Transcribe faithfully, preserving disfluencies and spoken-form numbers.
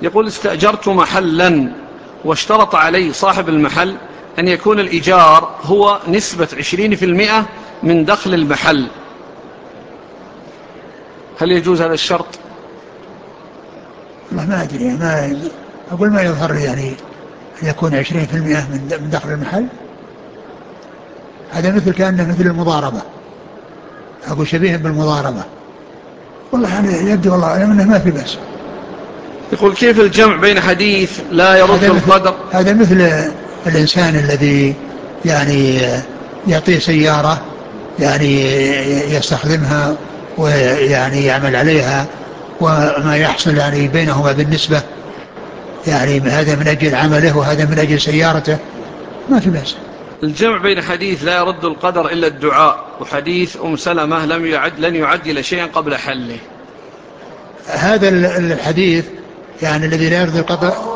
يقول استأجرت محلا واشترط علي صاحب المحل أن يكون الإيجار هو نسبة عشرين في المئة من دخل المحل، هل يجوز هذا الشرط؟ والله ما أدري، ما أقول ما يظهر يعني أن يكون عشرين في المئة من دخل المحل. هذا مثل كأنه مثل المضاربة، أقول شبيه بالمضاربة. والله يعني يبدو والله أعلم أنه ما في بأس. يقول كيف الجمع بين حديث لا يرد هذا مثل القدر؟ هذا مثل الإنسان الذي يعني يعطيه سيارة يعني يستخدمها ويعني يعمل عليها، وما يحصل يعني بينهما بالنسبة، يعني هذا من أجل عمله وهذا من أجل سيارته، ما في بأس. الجمع بين حديث لا يرد القدر إلا الدعاء وحديث أم سلمة لم يعد لن يعدل شيئا قبل حله، هذا الحديث يعني الذي لا يرد القدر